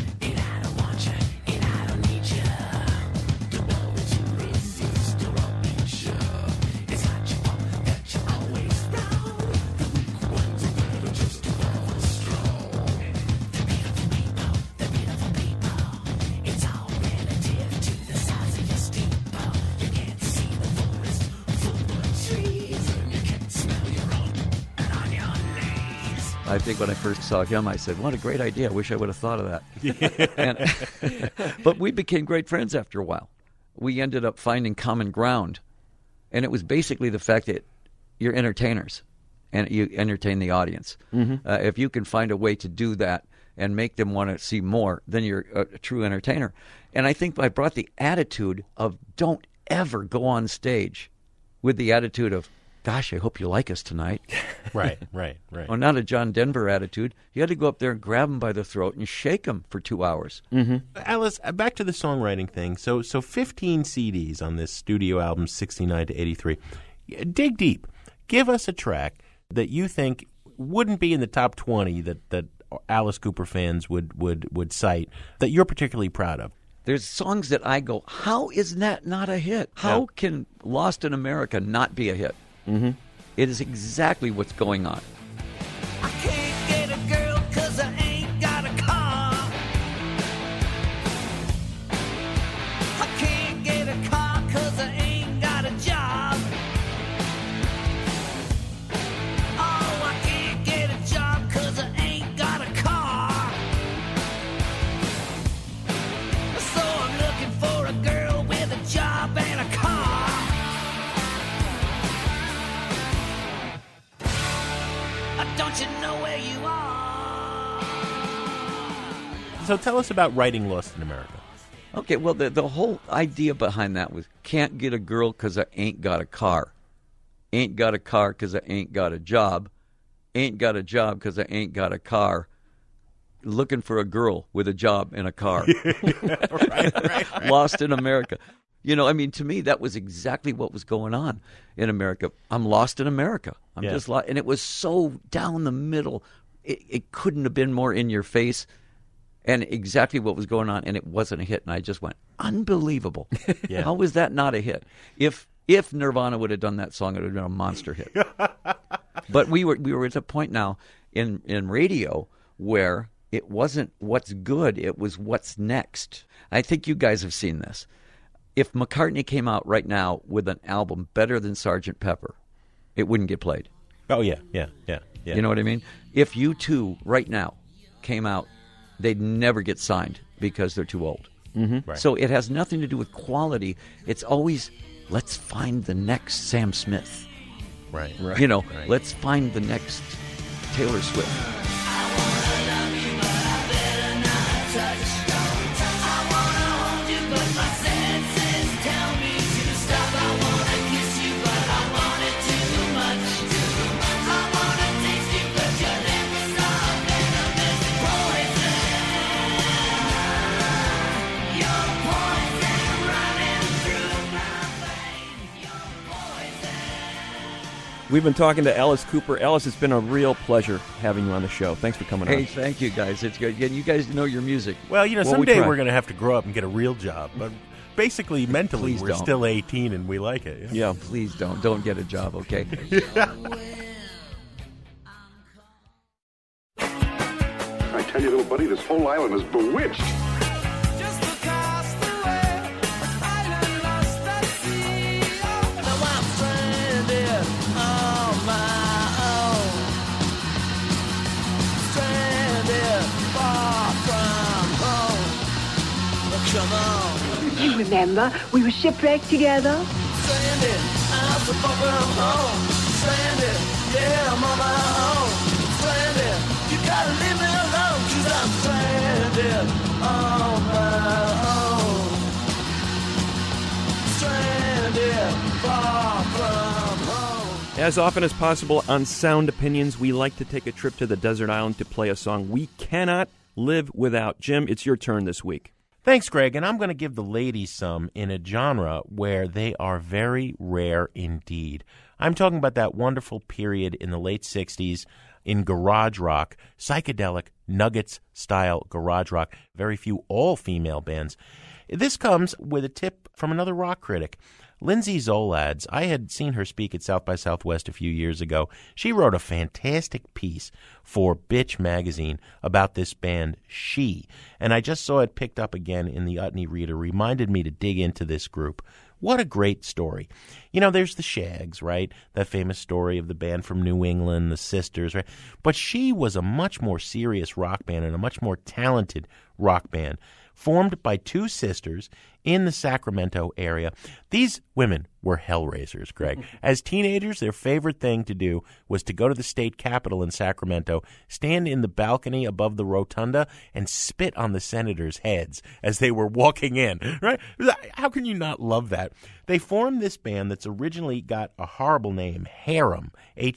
I think when I first saw him, I said, what a great idea. I wish I would have thought of that. But we became great friends after a while. We ended up finding common ground. And it was basically the fact that you're entertainers and you entertain the audience. If you can find a way to do that and make them want to see more, then you're a true entertainer. And I think I brought the attitude of don't ever go on stage with the attitude of, gosh, I hope you like us tonight. Right. Or not a John Denver attitude. You had to go up there and grab him by the throat and shake him for 2 hours. Alice, back to the songwriting thing. So 15 CDs on this studio album, 69 to 83. Dig deep. Give us a track that you think wouldn't be in the top 20 that Alice Cooper fans would cite that you're particularly proud of. There's songs that I go, how is that not a hit? How can Lost in America not be a hit? It is exactly what's going on. I can't get a girl 'cause I ain't got a car. I can't get a car 'cause I ain't got a job. Oh, I can't get a job 'cause I ain't got a car. So I'm looking for a girl with a job and a car. Don't you know where you are? So tell us about writing Lost in America. Okay, well, the whole idea behind that was can't get a girl because I ain't got a car. Ain't got a car because I ain't got a job. Ain't got a job because I ain't got a car. Looking for a girl with a job and a car. right. Lost in America. To me, that was exactly what was going on in America. I'm lost in America. I'm just lost. And it was so down the middle. It couldn't have been more in your face and exactly what was going on. And it wasn't a hit. And I just went, unbelievable. How was that not a hit? If Nirvana would have done that song, it would have been a monster hit. But we were at a point now in radio where it wasn't what's good. It was what's next. I think you guys have seen this. If McCartney came out right now with an album better than Sgt. Pepper, it wouldn't get played. Oh, yeah. You know what I mean? If U2 right now came out, they'd never get signed because they're too old. Right. So it has nothing to do with quality. It's always, let's find the next Sam Smith. Right. Let's find the next Taylor Swift. We've been talking to Ellis Cooper. Ellis, it's been a real pleasure having you on the show. Thanks for coming on. Hey, thank you, guys. It's good. You guys know your music. Well, someday we're going to have to grow up and get a real job. But basically, mentally, we're still 18 and we like it. Yeah, please don't. Don't get a job, okay? I tell you, little buddy, this whole island is bewitched. You remember, we were shipwrecked together? Stranded, I'm so far from home. Stranded, yeah, I'm on my own. Stranded, you gotta leave me alone, 'cause I'm stranded on my own. Stranded, far from home. As often as possible on Sound Opinions, we like to take a trip to the desert island to play a song we cannot live without. Jim, it's your turn this week. Thanks, Greg, and I'm going to give the ladies some in a genre where they are very rare indeed. I'm talking about that wonderful period in the late 60s in garage rock, psychedelic, Nuggets-style garage rock, very few all-female bands. This comes with a tip from another rock critic. Lindsay Zoladz, I had seen her speak at South by Southwest a few years ago. She wrote a fantastic piece for Bitch magazine about this band, She, and I just saw it picked up again in the Utne Reader, reminded me to dig into this group. What a great story. There's the Shags, right? That famous story of the band from New England, the Sisters, right? But She was a much more serious rock band and a much more talented rock band, formed by two sisters in the Sacramento area. These women were hellraisers, Greg. As teenagers, their favorite thing to do was to go to the state capitol in Sacramento, stand in the balcony above the rotunda, and spit on the senators' heads as they were walking in, right? How can you not love that? They formed this band that's originally got a horrible name, Hairem,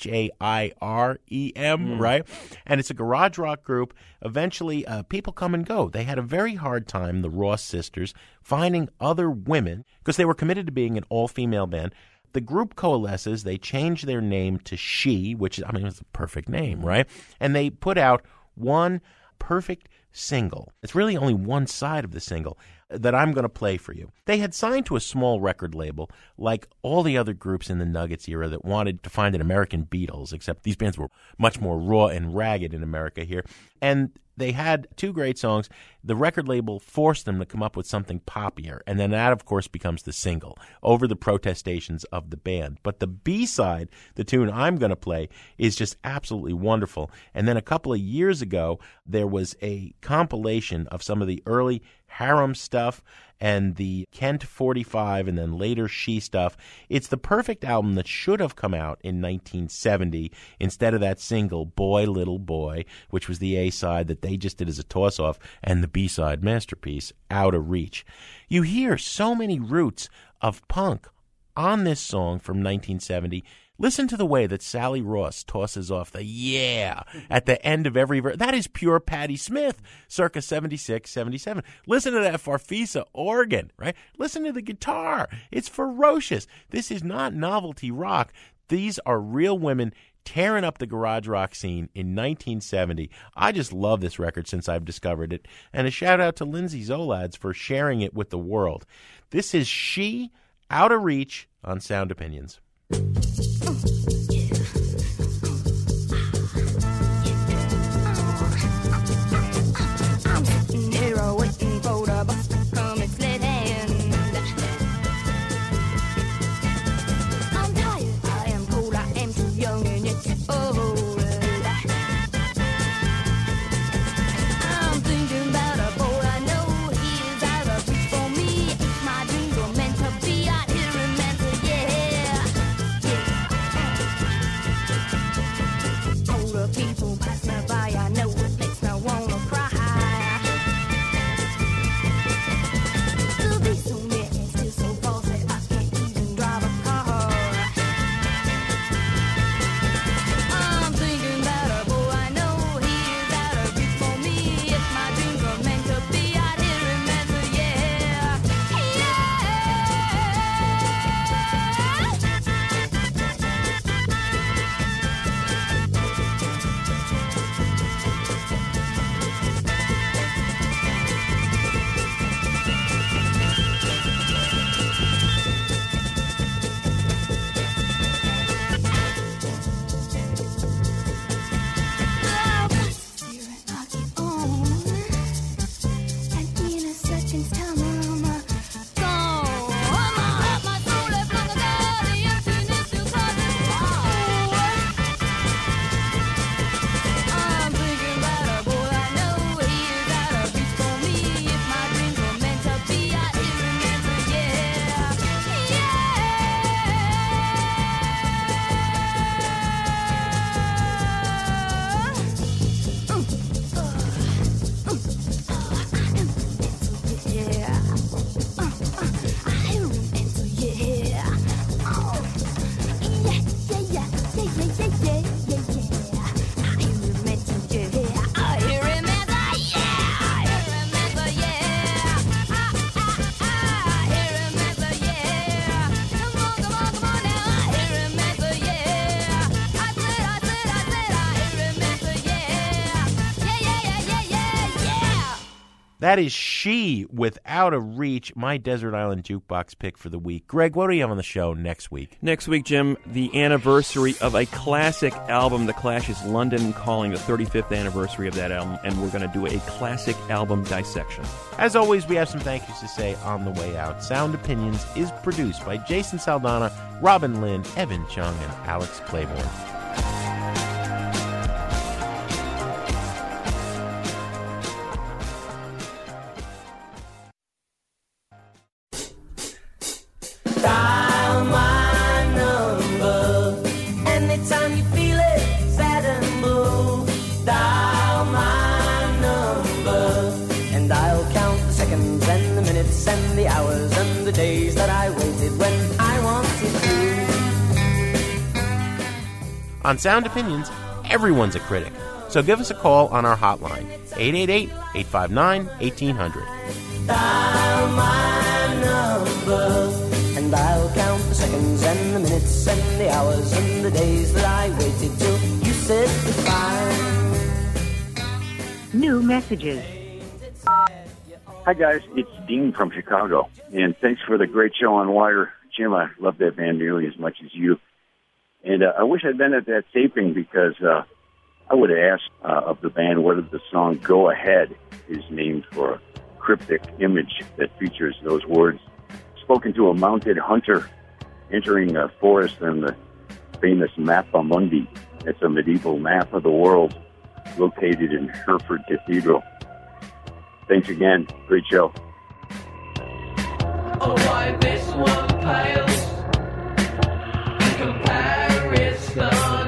H-A-I-R-E-M, right? And it's a garage rock group. Eventually, people come and go. They had a very hard time, the Ross sisters, finding other women because they were committed to being an all-female band. The group coalesces. They change their name to She, which is, it's a perfect name, right? And they put out one perfect single. It's really only one side of the single that I'm going to play for you. They had signed to a small record label like all the other groups in the Nuggets era that wanted to find an American Beatles, except these bands were much more raw and ragged in America here. And they had two great songs. The record label forced them to come up with something poppier, and then that, of course, becomes the single over the protestations of the band. But the B-side, the tune I'm going to play, is just absolutely wonderful. And then a couple of years ago, there was a compilation of some of the early Hairem stuff and the Kent 45 and then later She stuff. It's the perfect album that should have come out in 1970 instead of that single, Boy Little Boy, which was the A-side that they just did as a toss-off, and the B-side masterpiece, Out of Reach. You hear so many roots of punk on this song from 1970. Listen to the way that Sally Ross tosses off the yeah at the end of every verse. That is pure Patti Smith, circa 76, 77. Listen to that Farfisa organ, right? Listen to the guitar. It's ferocious. This is not novelty rock. These are real women tearing up the garage rock scene in 1970. I just love this record since I've discovered it. And a shout out to Lindsay Zoladz for sharing it with the world. This is She, Out of Reach on Sound Opinions. I'm sitting here waiting for the bus to come and slid in. I'm tired, I am cold, I am too young and yet too old. I'm thinking about a boy I know, he is out of reach for me. If my dreams were meant to be, I'd hear him answer, yeah. That is She with Out of Reach, my Desert Island Jukebox pick for the week. Greg, what do you have on the show next week? Next week, Jim, the anniversary of a classic album, The Clash's London Calling, the 35th anniversary of that album, and we're going to do a classic album dissection. As always, we have some thank yous to say on the way out. Sound Opinions is produced by Jason Saldana, Robin Lynn, Evan Chung, and Alex Claiborne. Dial my number anytime you feel it, sad and blue. Dial my number, and I'll count the seconds and the minutes and the hours and the days that I waited when I wanted to. On Sound Opinions, everyone's a critic. So give us a call on our hotline, 888-859-1800. Dial my number, and I'll count the seconds and the minutes and the hours and the days that I waited till you said goodbye. New messages. Hi, guys. It's Dean from Chicago, and thanks for the great show on Wire. Jim, I love that band nearly as much as you. And I wish I'd been at that taping because I would have asked of the band whether the song Go Ahead is named for a cryptic image that features those words spoken to a mounted hunter entering a forest on the famous Mappa Mundi. It's a medieval map of the world located in Hereford Cathedral. Thanks again. Great show. Oh, why this one pales in comparison?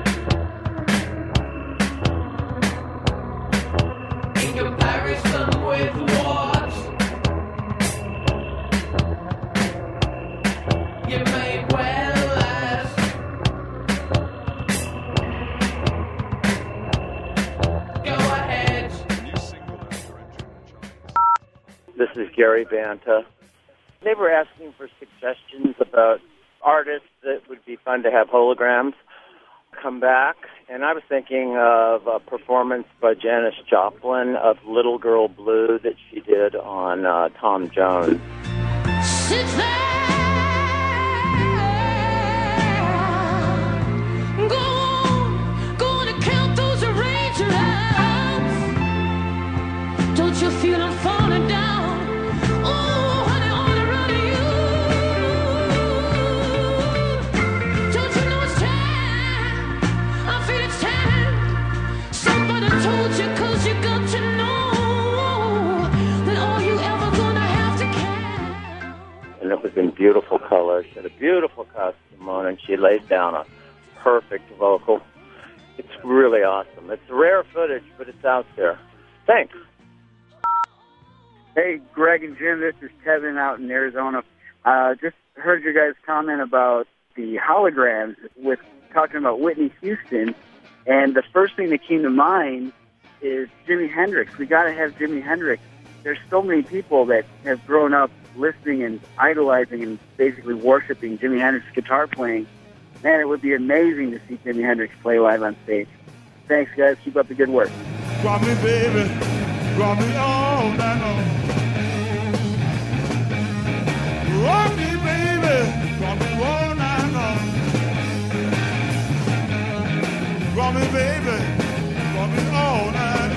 In comparison with what? You may well ask. Go ahead. This is Gary Banta. They were asking for suggestions about artists that would be fun to have holograms come back, and I was thinking of a performance by Janis Joplin of Little Girl Blue that she did on Tom Jones. Sit there. Go on and count those raindrops. Don't you feel I'm falling down? Oh, honey, on the run of you. Don't you know it's time? I feel it's time. Somebody told you 'cause you got to know that all you ever gonna have to count. And it was in beautiful color. She had a beautiful costume on, and she laid down a perfect vocal. It's really awesome. It's rare footage, but it's out there. Thanks. Hey, Greg and Jim, this is Kevin out in Arizona. Just heard your guys' comment about the holograms with talking about Whitney Houston, and the first thing that came to mind is Jimi Hendrix. We got to have Jimi Hendrix. There's so many people that have grown up listening and idolizing and basically worshiping Jimi Hendrix guitar playing. Man, it would be amazing to see Jimi Hendrix play live on stage. Thanks, guys. Keep up the good work. Rock me, baby. Rock me all night long. Rock me, baby. Rock me all night long. Rock me, baby. Rock me all night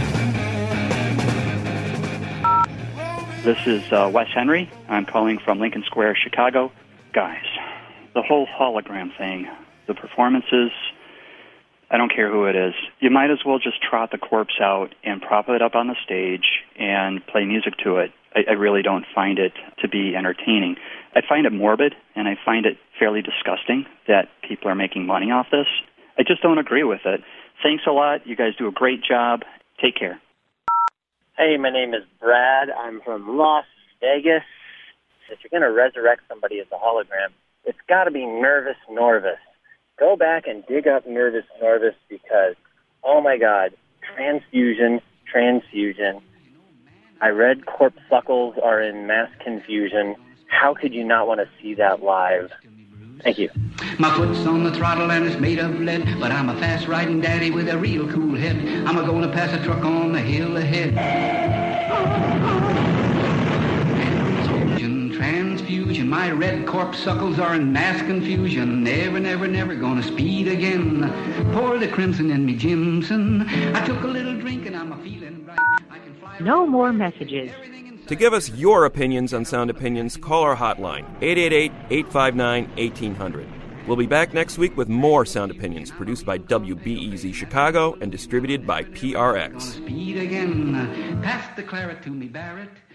long. This is Wes Henry. I'm calling from Lincoln Square, Chicago. Guys, the whole hologram thing, the performances, I don't care who it is. You might as well just trot the corpse out and prop it up on the stage and play music to it. I really don't find it to be entertaining. I find it morbid, and I find it fairly disgusting that people are making money off this. I just don't agree with it. Thanks a lot. You guys do a great job. Take care. Hey, my name is Brad. I'm from Las Vegas. If you're going to resurrect somebody as a hologram, it's got to be Nervous Norvis. Go back and dig up Nervous Norvis because, oh my God, transfusion. I read corpuscles are in mass confusion. How could you not want to see that live? Thank you. My foot's on the throttle and it's made of lead, but I'm a fast-riding daddy with a real cool head. I'm a-gonna pass a truck on the hill ahead. Transfusion, my red corpuscles are in mass confusion. Never, never, never gonna speed again. Pour the crimson in me, Jimson. I took a little drink and I'm a feeling right. I can fly. No more messages. To give us your opinions on Sound Opinions, call our hotline, 888-859-1800. We'll be back next week with more Sound Opinions, produced by WBEZ Chicago and distributed by PRX. Speed again. Pass the claret to me, Barrett.